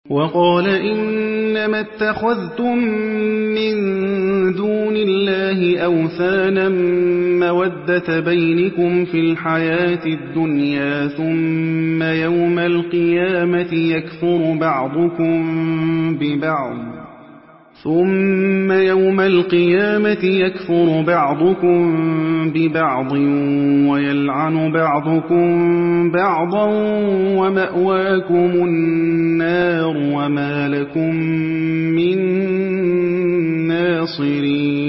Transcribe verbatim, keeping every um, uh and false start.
وقال إنما اتخذتم من دون الله أوثانا مودة بينكم في الحياة الدنيا ثم يوم القيامة يكفر بعضكم ببعض ثم يوم القيامة يكفر بعضكم ببعض ويلعن بعضكم بعضا ومأواكم النار وما لكم من ناصرين.